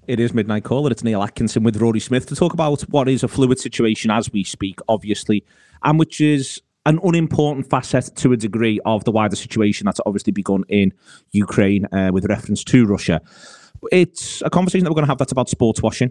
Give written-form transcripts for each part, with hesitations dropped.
It is Midnight Caller. It's Neil Atkinson with Rory Smith to talk about what is a fluid situation as we speak, obviously, and which is an unimportant facet to a degree of the wider situation that's obviously begun in Ukraine with reference to Russia. It's a conversation that we're going to have that's about sports washing,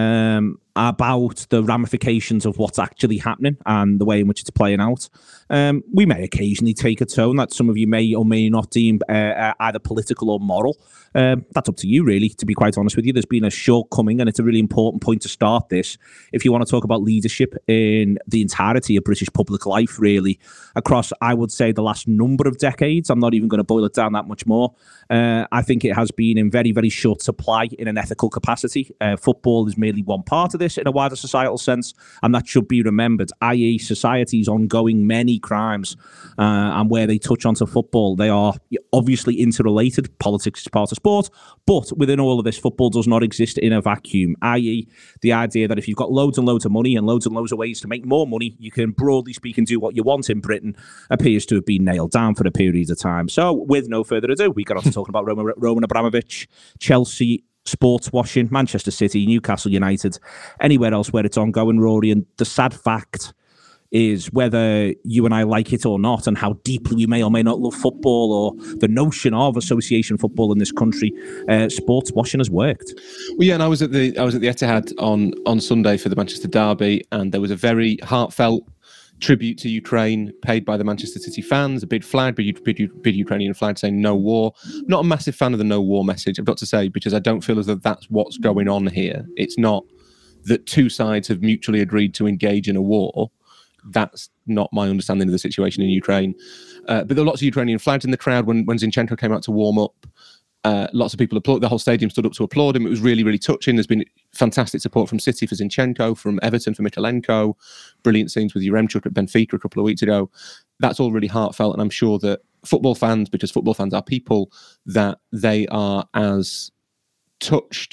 about the ramifications of what's actually happening and the way in which it's playing out. We may occasionally take a tone that some of you may or may not deem either political or moral. That's up to you, really, to be quite honest with you. There's been a shortcoming, and it's a really important point to start this. If you want to talk about leadership in the entirety of British public life, really, across, I would say, the last number of decades, I'm not even going to boil it down that much more. I think it has been in very, very short supply in an ethical capacity. Football is merely one part of this in a wider societal sense, and that should be remembered, i.e. society's ongoing many crimes, and where they touch onto football, they are obviously interrelated. Politics is part of sport, but within all of this, football does not exist in a vacuum, i.e. the idea that if you've got loads and loads of money and loads of ways to make more money, you can, broadly speaking, do what you want in Britain, appears to have been nailed down for a period of time. So with no further ado, we got on to talking about Roman Abramovich, Chelsea, sports washing, Manchester City, Newcastle United, anywhere else where it's ongoing, Rory. And the sad fact is, whether you and I like it or not, and how deeply we may or may not love football or the notion of association football in this country, sports washing has worked. Well, yeah, and I was at the Etihad on Sunday for the Manchester derby, and there was a very heartfelt tribute to Ukraine paid by the Manchester City fans, a big big Ukrainian flag saying no war. Not a massive fan of the no war message, I've got to say, because I don't feel as though that's what's going on here. It's not that two sides have mutually agreed to engage in a war. That's not my understanding of the situation in Ukraine. But there were lots of Ukrainian flags in the crowd when Zinchenko came out to warm up. Lots of people applauded. The whole stadium stood up to applaud him. It was really, really touching. There's been fantastic support from City for Zinchenko, from Everton for Mykolenko, brilliant scenes with Yaremchuk at Benfica a couple of weeks ago. That's all really heartfelt, and I'm sure that football fans, because football fans are people, that they are as touched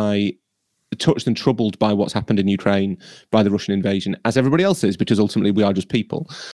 and troubled by what's happened in Ukraine, by the Russian invasion, as everybody else is, because ultimately we are just people.